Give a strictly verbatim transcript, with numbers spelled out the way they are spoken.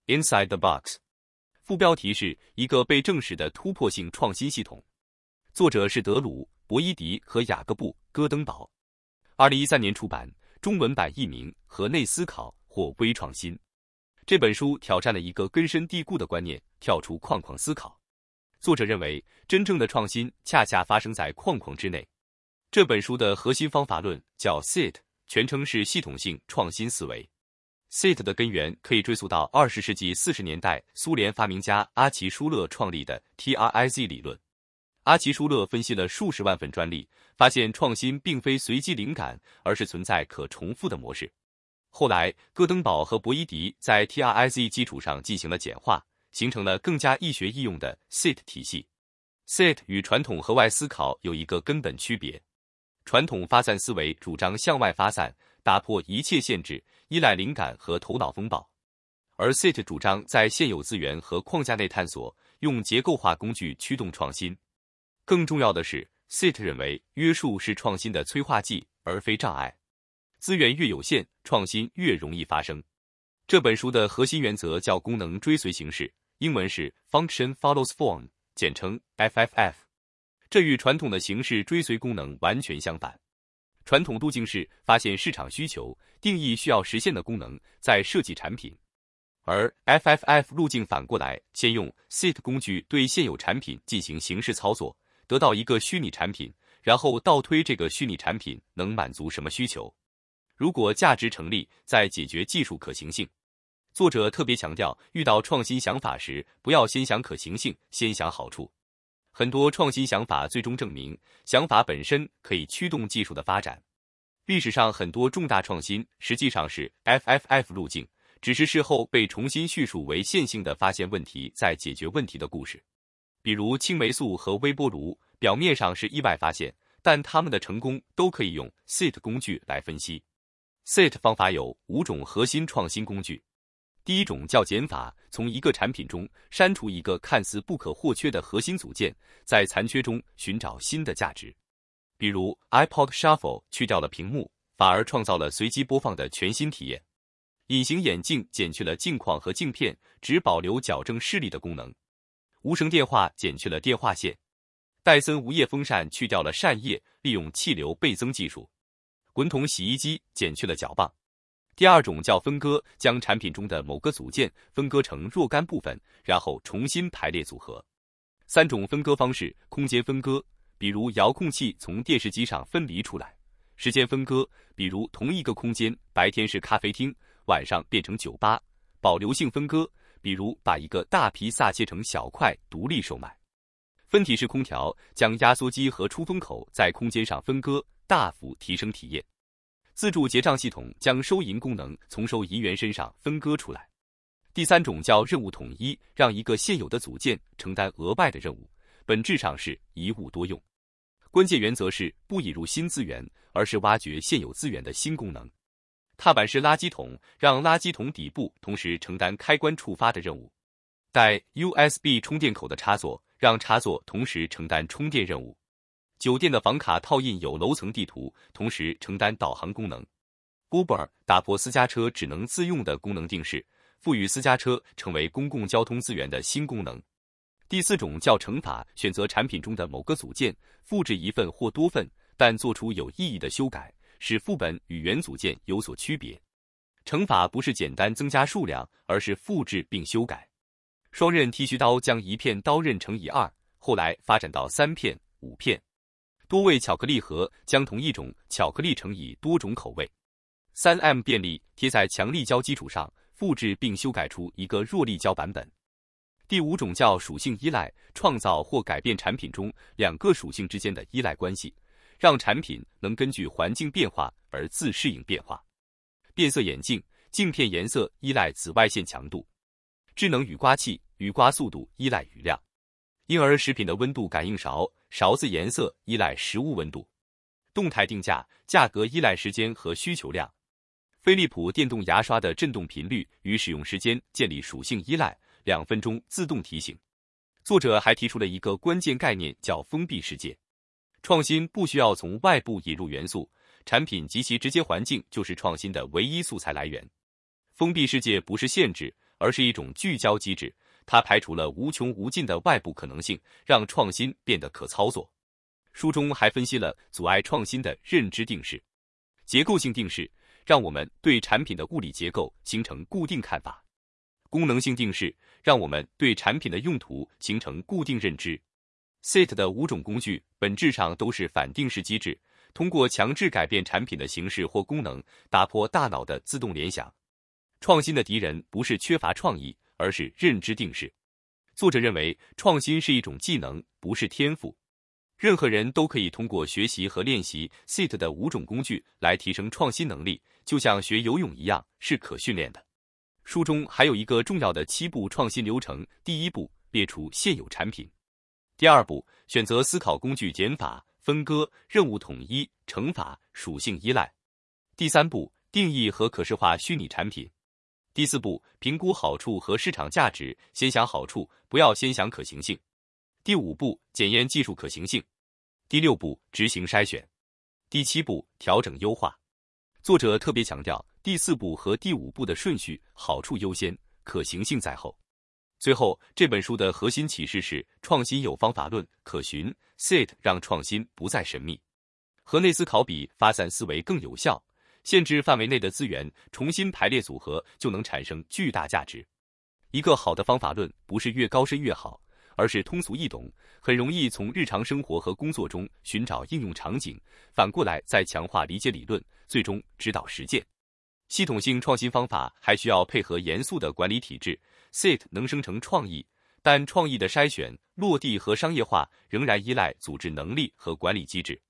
Inside the Box。副标题是一个被证实的突破性创新系统。作者是德鲁·博伊迪和雅各布·戈登堡。二零一三年出版，中文版译名《河内思考》或微创新。这本书挑战了一个根深蒂固的观念，跳出框框思考。作者认为，真正的创新恰恰发生在框框之内。这本书的核心方法论叫 S I T， 全称是系统性创新思维。S I T 的根源可以追溯到二十世纪四十年代苏联发明家阿奇舒勒创立的 T R I Z 理论。阿奇舒勒分析了数十万份专利，发现创新并非随机灵感，而是存在可重复的模式。后来，戈登堡和博伊迪在 T R I Z 基础上进行了简化，形成了更加易学易用的 S I T 体系。S I T 与传统河外思考有一个根本区别。传统发散思维主张向外发散，打破一切限制，依赖灵感和头脑风暴；而 S I T 主张在现有资源和框架内探索，用结构化工具驱动创新。更重要的是 ，S I T 认为约束是创新的催化剂，而非障碍。资源越有限，创新越容易发生。这本书的核心原则叫功能追随形式，英文是 Function Follows Form， 简称 F F F。这与传统的形式追随功能完全相反。传统路径是发现市场需求，定义需要实现的功能，再设计产品；而 F F F 路径反过来，先用 S I T 工具对现有产品进行形式操作，得到一个虚拟产品，然后倒推这个虚拟产品能满足什么需求。如果价值成立，再解决技术可行性。作者特别强调，遇到创新想法时，不要先想可行性，先想好处。很多创新想法最终证明，想法本身可以驱动技术的发展。历史上很多重大创新实际上是 F F F 路径，只是事后被重新叙述为线性的发现问题再解决问题的故事。比如青霉素和微波炉，表面上是意外发现，但它们的成功都可以用 S I T 工具来分析。S I T 方法有五种核心创新工具。第一种叫减法，从一个产品中删除一个看似不可或缺的核心组件，在残缺中寻找新的价值。比如 iPod Shuffle 去掉了屏幕，反而创造了随机播放的全新体验。隐形眼镜减去了镜框和镜片，只保留矫正视力的功能。无绳电话减去了电话线。戴森无叶风扇去掉了扇叶，利用气流倍增技术。滚筒洗衣机减去了搅拌。第二种叫分割，将产品中的某个组件分割成若干部分，然后重新排列组合。三种分割方式：空间分割，比如遥控器从电视机上分离出来；时间分割，比如同一个空间白天是咖啡厅，晚上变成酒吧；保留性分割，比如把一个大披萨切成小块独立售卖。分体式空调将压缩机和出风口在空间上分割，大幅提升体验。自助结账系统将收银功能从收银员身上分割出来。第三种叫任务统一，让一个现有的组件承担额外的任务，本质上是一物多用。关键原则是不引入新资源，而是挖掘现有资源的新功能。踏板式垃圾桶让垃圾桶底部同时承担开关触发的任务。带 U S B 充电口的插座让插座同时承担充电任务。酒店的房卡套印有楼层地图，同时承担导航功能。Uber 打破私家车只能自用的功能定式，赋予私家车成为公共交通资源的新功能。第四种叫乘法，选择产品中的某个组件，复制一份或多份，但做出有意义的修改，使副本与原组件有所区别。乘法不是简单增加数量，而是复制并修改。双刃剃须刀将一片刀刃乘以二，后来发展到三片、五片。多味巧克力盒将同一种巧克力乘以多种口味。三 M 便利贴在强力胶基础上，复制并修改出一个弱力胶版本。第五种叫属性依赖，创造或改变产品中两个属性之间的依赖关系，让产品能根据环境变化而自适应变化。变色眼镜，镜片颜色依赖紫外线强度。智能雨刮器，雨刮速度依赖雨量。婴儿食品的温度感应勺，勺子颜色依赖食物温度。动态定价，价格依赖时间和需求量。飞利浦电动牙刷的振动频率与使用时间建立属性依赖，两分钟自动提醒。作者还提出了一个关键概念，叫封闭世界。创新不需要从外部引入元素，产品及其直接环境就是创新的唯一素材来源。封闭世界不是限制， 而是一种聚焦机制，它排除了无穷无尽的外部可能性，让创新变得可操作。书中还分析了阻碍创新的认知定式。结构性定式让我们对产品的物理结构形成固定看法；功能性定式让我们对产品的用途形成固定认知。S I T 的五种工具本质上都是反定式机制，通过强制改变产品的形式或功能，打破大脑的自动联想。创新的敌人不是缺乏创意，而是认知定式。作者认为，创新是一种技能，不是天赋。任何人都可以通过学习和练习 S I T 的五种工具来提升创新能力，就像学游泳一样，是可训练的。书中还有一个重要的七步创新流程：第一步，列出现有产品；第二步，选择思考工具减法、分割、任务统一、乘法、属性依赖；第三步，定义和可视化虚拟产品；第四步，评估好处和市场价值，先想好处，不要先想可行性；第五步，检验技术可行性；第六步，执行筛选；第七步，调整优化。作者特别强调第四步和第五步的顺序，好处优先，可行性在后。最后，这本书的核心启示是：创新有方法论，可循。S I T 让创新不再神秘，和内思考比，发散思维更有效。限制范围内的资源，重新排列组合，就能产生巨大价值。一个好的方法论不是越高深越好，而是通俗易懂，很容易从日常生活和工作中寻找应用场景，反过来再强化理解理论，最终指导实践。系统性创新方法还需要配合严肃的管理体制。S I T 能生成创意，但创意的筛选、落地和商业化仍然依赖组织能力和管理机制。